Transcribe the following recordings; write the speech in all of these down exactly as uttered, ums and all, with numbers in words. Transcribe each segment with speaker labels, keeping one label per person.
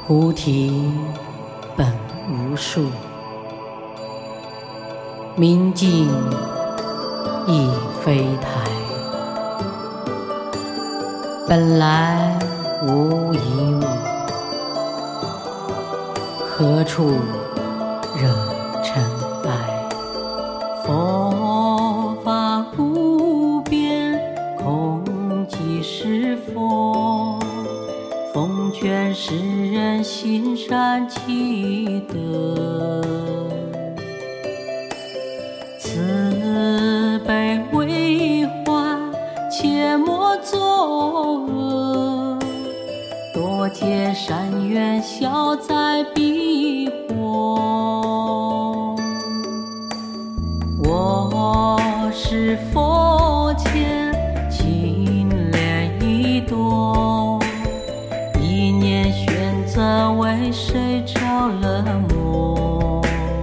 Speaker 1: 菩提本无树，明镜亦非台。本来无一物，何处惹尘埃？佛法无边，空即是佛。奉劝世人行善积德，慈悲为怀，切莫作恶。多结善缘，消灾避祸。我是佛前青莲一朵，一念选择为谁着了魔？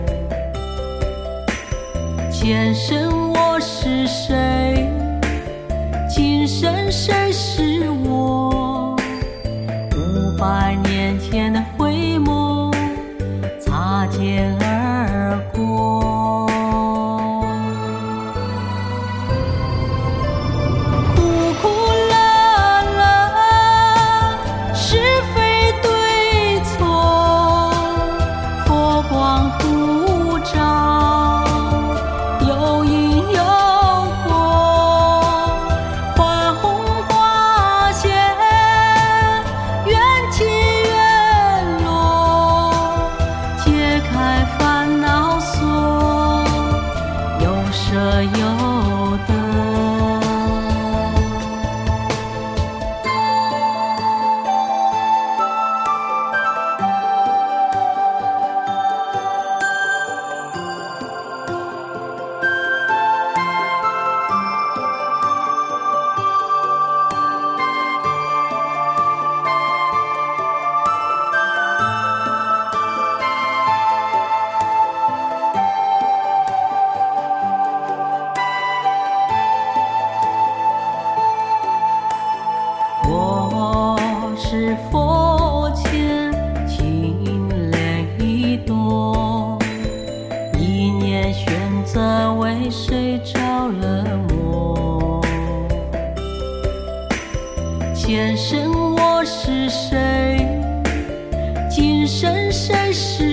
Speaker 1: 前生我是谁？今生谁是我？五百年前的回眸，擦肩而过。苦苦乐乐，是非对错，佛光普照，有因有果，花红花谢，缘起缘落，解开烦恼锁，有舍有得。我是佛前青莲一朵，一念选择为谁着了魔？前生我是谁？今生谁是